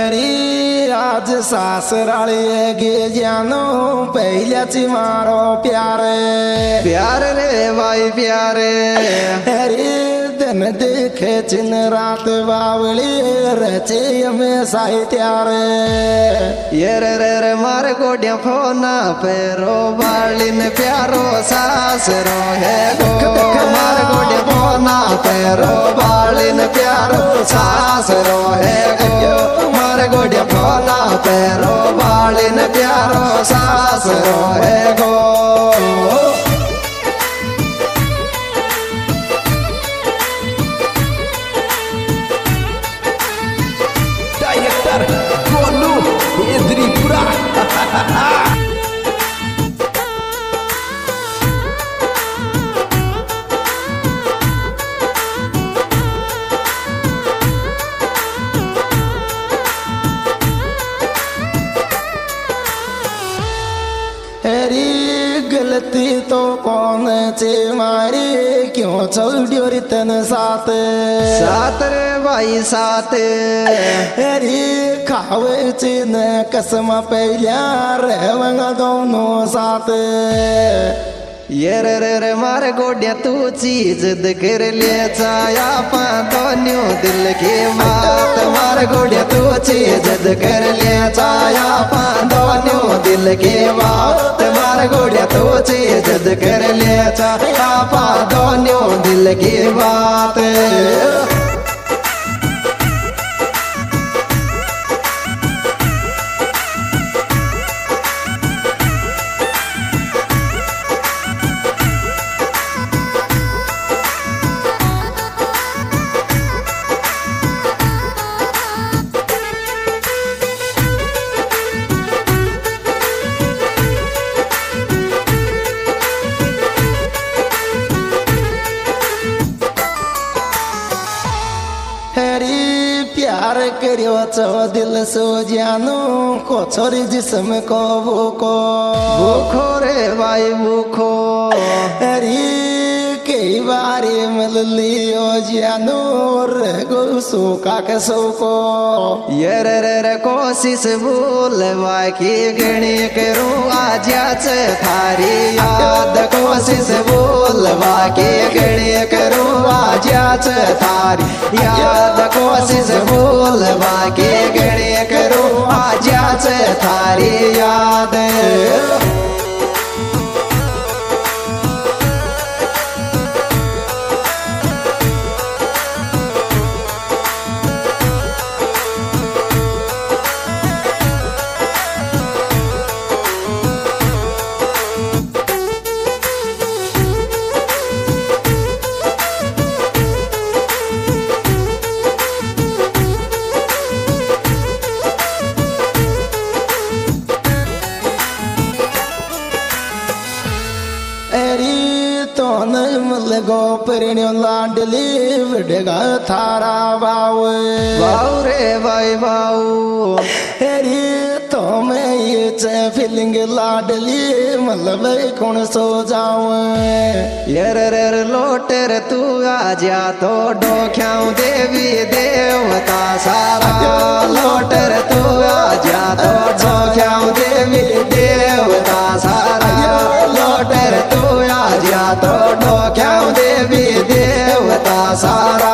हेरी आज सासराळी गे जानो पहिल्याची मारो प्यारे प्यारे रे भाई प्यारे हेरी दिन देखे चिन रात बावली रचे में साहित्यारे ये रे मार गोड्या फोना पेरो बालिन प्यारो सासरो है गो मार गोड्या फोना पेरो बालिन प्यारो सासरो है गो मार गोड्या फोना पेरो बालिन प्यारो सासरो है गो डायरेक्टर गोलू एद्रीपुरा गलती तो कौन चे मारी क्यों चौड़ियो रितन साथ साथ रे भाई साथ हेरी खावे चिन कसम पहल्या रेवंगा दोनों साथ ये रे मार गोड्या तू चीज कर ले चाया दोन्यों दिल की बात मार गोड्या तू चीज कर ले चाया दोन्यों दिल की बात मार गोड्या तू चीज कर ले चाया दोन्यों दिल की बात प्यार करियो चो दिल सो जानो को छोरी जिसम को भूखो रे भाई भूखो हरी कई बारी मिल लियो जानो रे गो सूखा के सूको ये रे कोशिश भूल की गणी करूं आज थारी याद कोशिश भूल की गणी करूं आज थारी याद कोशिश भूल की गणी करूं आज थारी याद गो परिण्यो लाडली विडेगा थारा बाऊ रे भाई बाऊ हेरी तो मैं ये चे फीलिंग लाडली मतलब कौन सो जाऊं ये रे लोटर तू आ जा तो डोख्याऊं देवी देवता सारा लोटर तू आ जा तो डोख्याऊं देवी देवता सारा लोटर तू आ जा तो डोख्याऊं देवी देवता सारा